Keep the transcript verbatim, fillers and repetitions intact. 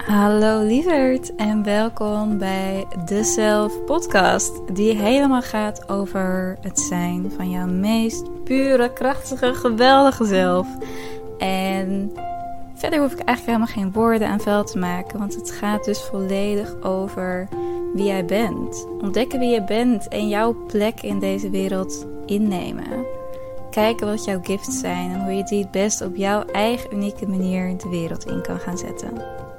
Hallo lieverd en welkom bij de Self Podcast, die helemaal gaat over het zijn van jouw meest pure, krachtige, geweldige zelf. En verder hoef ik eigenlijk helemaal geen woorden aan vuil te maken, want het gaat dus volledig over wie jij bent. Ontdekken wie je bent en jouw plek in deze wereld innemen. Kijken wat jouw gifts zijn en hoe je die het best op jouw eigen unieke manier de wereld in kan gaan zetten.